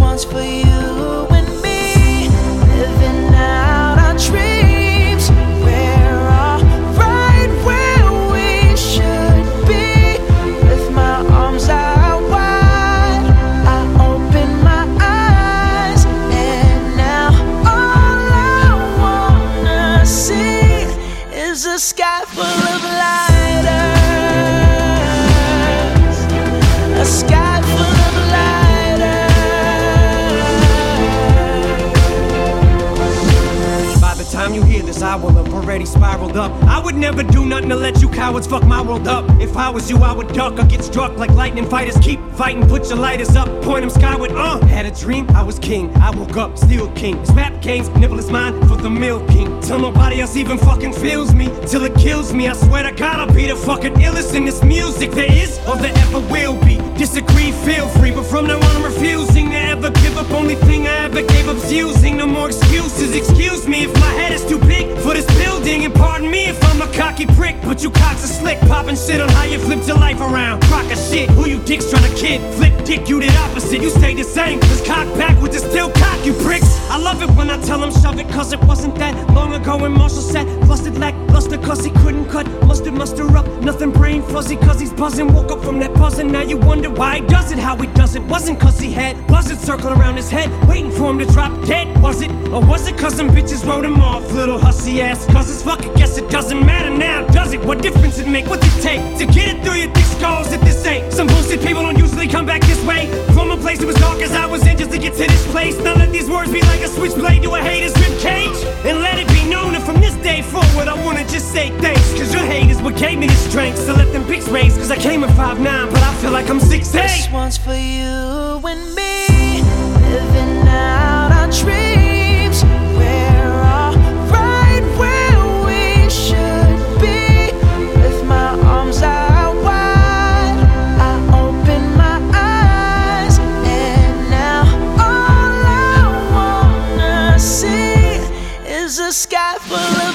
one's for you and me, living out our dreams. We're all right where we should be, with my arms out wide. I open my eyes, and now all I wanna see is a sky full of lighters, a sky full of lighters. By the time you hear this, I will have already spiraled up. I would never do nothing to let you cowards fuck my world up. If I was you, I would duck or get struck like lightning fighters. Keep fighting, put your lighters up, point them skyward. Had a dream, I was king. I woke up, still king. This rap game's nibble is mine for the milking. Till nobody else even fucking feels me, till it kills me. I swear to God, I'll be the fucking illest in this music there is or there ever will be. Disagree, feel free, but from now on I'm refusing to ever give up. Only thing I ever gave up's using. No more excuses. Excuse me if my head is too big for this building, and pardon me if I'm a cocky prick, but you cocks are slick, popping shit on how you flipped your life around. Crock of shit, who you dicks trying to kid? Flip dick, you did opposite. You stay the same, cause cock backwards is still cock, you pricks. I love it when I tell them shove it, cause it wasn't that long ago when Marshall said flustered lackluster, cause he couldn't cut mustard muster up. Nothing brain fuzzy, cause he's buzzing. Woke up from that buzzing, now you wonder why he does it, how he does it. Wasn't cause he had buzzards circling around his head, waiting for him to drop dead, was it? Or was it cause some bitches wrote him off, little hussy ass? Cause it's fucking guess it doesn't matter now, does it? What difference it make? What's it take to get it through your thick skulls if this ain't some bullshit? People don't usually come back this way from a place that was dark as I was in just to get to this place. Now let these words be like a switchblade to a hater's ribcage, and let it be known that from this day forward I wanna just say thanks, cause your hate is what gave me the strength. So let them pics raise, cause I came at 5'9", but I feel like I'm 6'8". This one's for you and me, living out our dreams. We're all right where we should be, with my arms out wide. I open my eyes, and now all I wanna see is a sky full of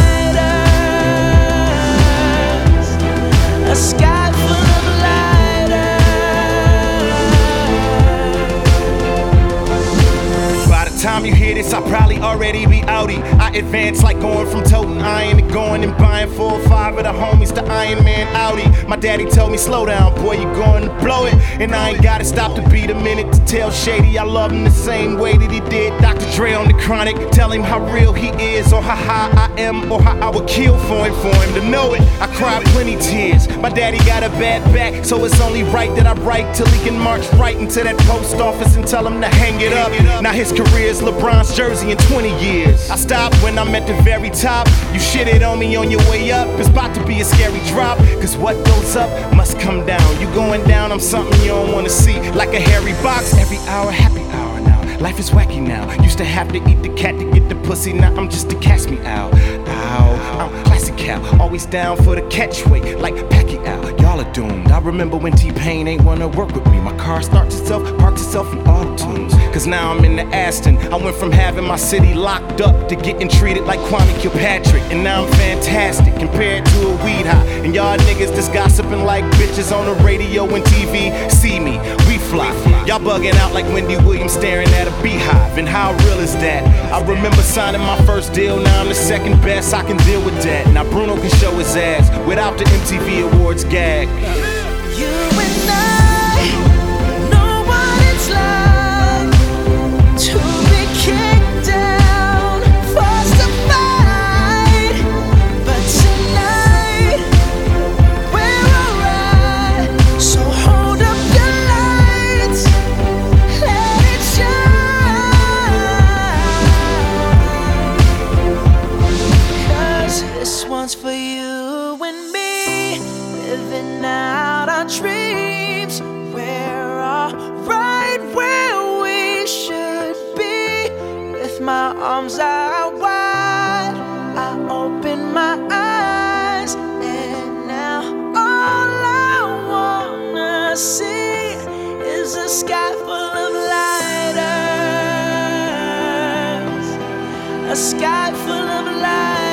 lighters, a sky full of lighters. By the time you hear this, I'll probably already be outie. I advance like going from toting iron to going and buying 4 or 5 of the homies the Iron Man Audi. My daddy told me, slow down, boy, you going to blow it. And I ain't gotta stop to beat a minute to tell Shady I love him the same way that he did Dr. Dre on the Chronic. Tell him how real he is, or how high I am, or how I would kill for him to know it. I cried plenty tears. My daddy got a bad back, so it's only right that I write till he can march right into that post office and tell him to hang it up. Now his career's LeBron's jersey in 20 years. I stopped when I'm at the very top. You shitted on me on your way up. It's about to be a scary drop, cause what goes up must come down. You going down, I'm something you don't wanna see. Like a hairy box, every hour, happy hour now. Life is wacky now. Used to have to eat the cat to get the pussy. Now I'm just a catch me out. Ow, I'm classic Cal. Always down for the catchweight, like Pacquiao. Y'all are doomed. I remember when T-Pain ain't wanna work with me. My car starts itself, parks itself in auto-tunes. Cause now I'm in the Aston. I went from having my city locked up to getting treated like Kwame Kilpatrick. And now I'm fantastic compared to a weed high. And y'all niggas just gossiping like bitches on the radio and TV. See me, we fly. Y'all bugging out like Wendy Williams staring at a beehive. And how real is that? I remember signing my first deal. Now I'm the second best, I can deal with that. Now Bruno can show his ass without the MTV Awards gag. You and I know what it's like to be kicked down, forced to fight. But tonight we're alright. So hold up your lights, let it shine. Cause this one's for you and me, living out our dreams. We're all right where we should be, with my arms out wide. I open my eyes, and now all I wanna see is a sky full of lighters, a sky full of lighters.